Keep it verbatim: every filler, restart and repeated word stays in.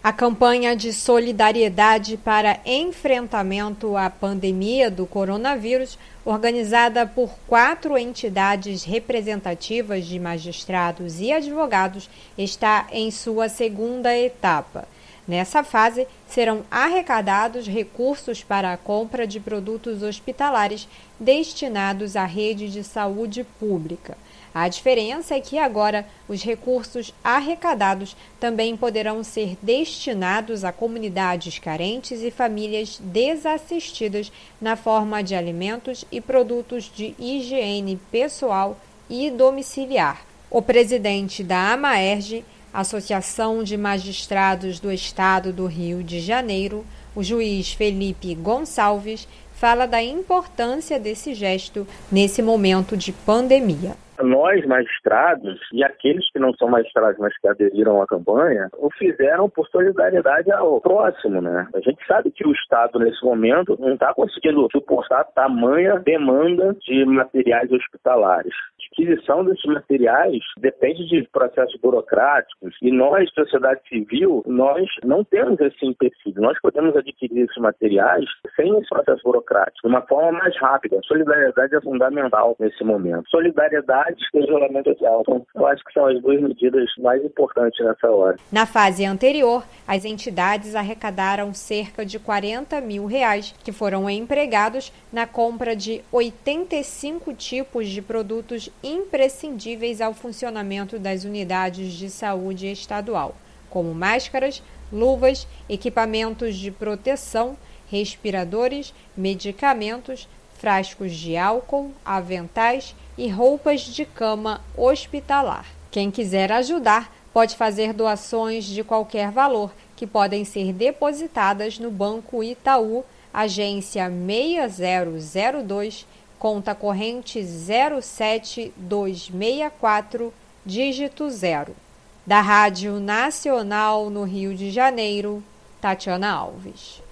A campanha de solidariedade para enfrentamento à pandemia do coronavírus, organizada por quatro entidades representativas de magistrados e advogados, está em sua segunda etapa. Nessa fase, serão arrecadados recursos para a compra de produtos hospitalares destinados à rede de saúde pública. A diferença é que agora os recursos arrecadados também poderão ser destinados a comunidades carentes e famílias desassistidas na forma de alimentos e produtos de higiene pessoal e domiciliar. O presidente da AMAERJ, Associação de Magistrados do Estado do Rio de Janeiro, o juiz Felipe Gonçalves, fala da importância desse gesto nesse momento de pandemia. Nós, magistrados, e aqueles que não são magistrados, mas que aderiram à campanha, o fizeram por solidariedade ao próximo, né? A gente sabe que o Estado, nesse momento, não está conseguindo suportar tamanha demanda de materiais hospitalares. A aquisição desses materiais depende de processos burocráticos e nós, sociedade civil, nós não temos esse empecilho. Nós podemos adquirir esses materiais sem esse processo burocrático, de uma forma mais rápida. Solidariedade é fundamental nesse momento. Solidariedade e isolamento social. Então, eu acho que são as duas medidas mais importantes nessa hora. Na fase anterior, as entidades arrecadaram cerca de quarenta mil reais, que foram empregados na compra de oitenta e cinco tipos de produtos imprescindíveis ao funcionamento das unidades de saúde estadual, como máscaras, luvas, equipamentos de proteção, respiradores, medicamentos, frascos de álcool, aventais e roupas de cama hospitalar. Quem quiser ajudar pode fazer doações de qualquer valor, que podem ser depositadas no Banco Itaú, agência seis zero zero dois, conta corrente zero sete dois seis quatro, dígito zero. Da Rádio Nacional no Rio de Janeiro, Tatiana Alves.